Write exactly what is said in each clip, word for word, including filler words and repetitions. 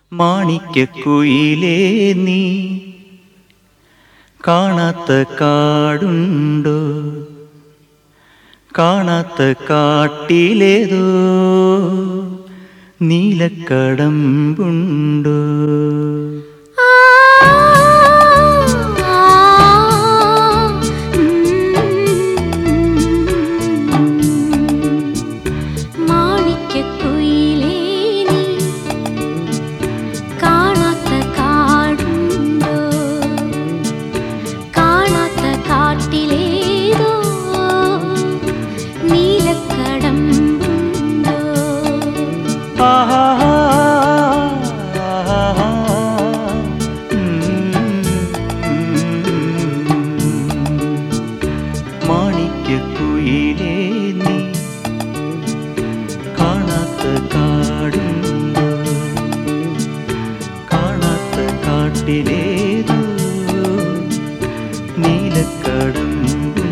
മാണിക്യക്കുയിലേ നീ കാണാത്ത കാടുണ്ടോ? കാണാത്ത കാട്ടിലേതോ നീലക്കടമ്പുണ്ടോ? മാണിക്യക്കുയിലേ നീ കാണാത്ത കാടുണ്ടോ? കാണാത്ത കാട്ടിലേതോ നീലക്കടമ്പുണ്ടോ?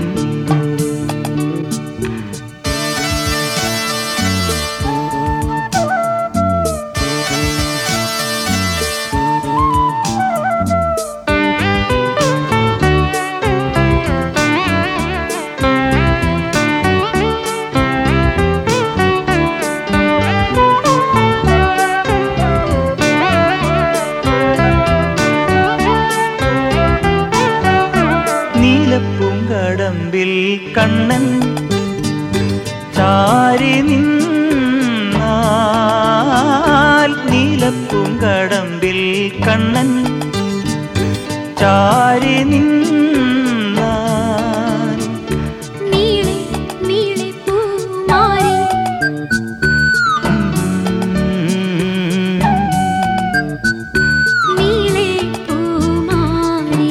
നീലപ്പൂങ്കടമ്പിൽ കണ്ണൻ ചാരി നിന്നാൽ, നീലപ്പൂങ്കടമ്പിൽ കണ്ണൻ ചാരി നിന്നാൽ നീളെ നീളെ പൂമാരി നീളെ പൂമാരി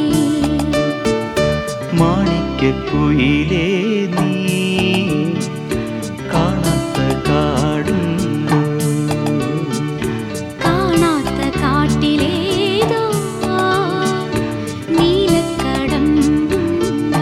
മാണിക്യക്കുയിലേ നീ കാണാത്ത കാടുണ്ടോ? കാണാത്ത കാട്ടിലേതോ നീലക്കടമ്പുണ്ടോ?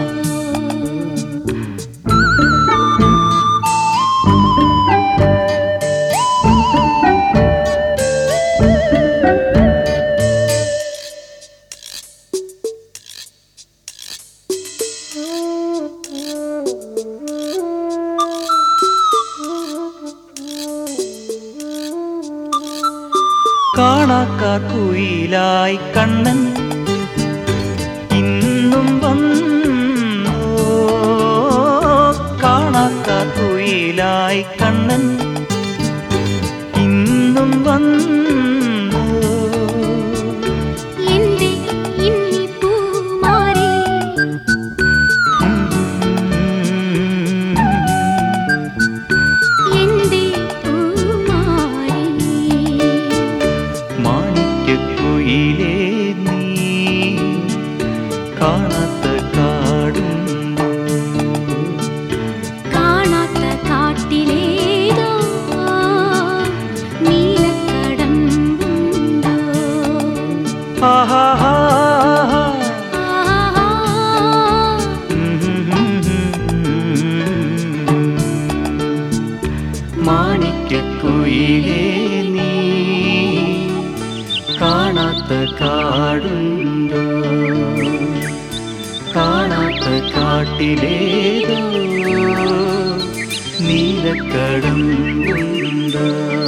കാണാക്കാക്കുയിലായി കണ്ണൻ ഇന്നും വന്നോ? കാണാക്കാക്കുയിലായി കണ്ണൻ ഇന്നും വന്നോ? എന്റെ ഇന്നി പൂമാരി എന്റെ പൂമാരി മാണിക്യക്കുയിലേ നീ കാണാത്ത കാടുണ്ടോ? കാണാത്ത കാട്ടിലേതോ നീലക്കടമ്പുണ്ടോ? ആഹാ മാണിക്യക്കുയിലേ നീ കാണാത്ത കാടുണ്ടോ? കാണാത്ത കാട്ടിലേതോ നീലക്കടമ്പുണ്ടോ?